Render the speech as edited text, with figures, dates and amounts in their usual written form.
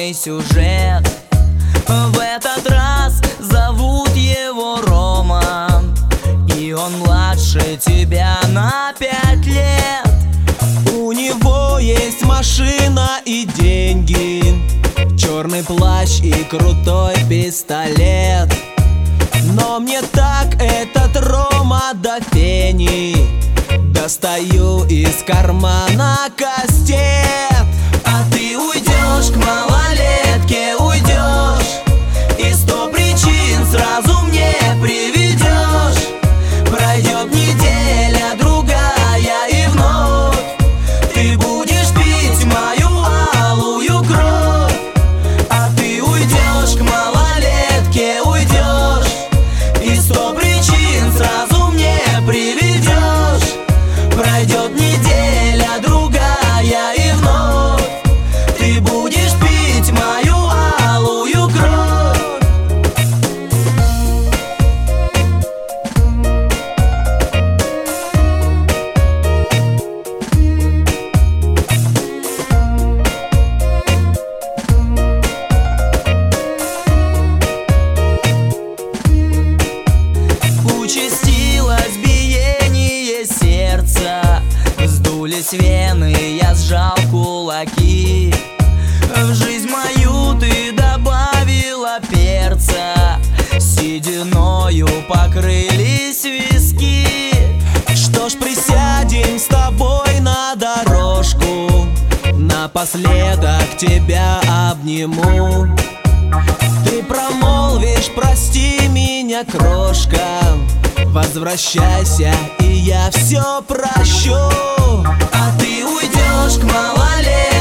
сложный сюжет. В этот раз зовут его Рома, и он младше тебя на 5 лет. У него есть машина и деньги, черный плащ и крутой пистолет. Но мне так этот Рома до фени. Достаю из кармана кастет. А ты уйдешь к малолетке, уйдешь, и 100 причин сразу мне приведешь. Пройдет неделя, другая, и вновь ты будешь пить мою алую кровь. А ты уйдешь к малолетке, уйдешь, и 100 причин сразу мне приведешь. Пройдет неделя, другая, и вновь ты будешь пить мою алую кровь. Участилось биение сердца, вздулись вены, я сжал кулаки. В жизнь мою ты добавила перца, сединою покрылись виски. Что ж, присядем с тобой на дорожку, напоследок тебя обниму. Ты промолвишь: прости меня, крошка, возвращайся, и я все прощу. А ты уйдешь к малолетке,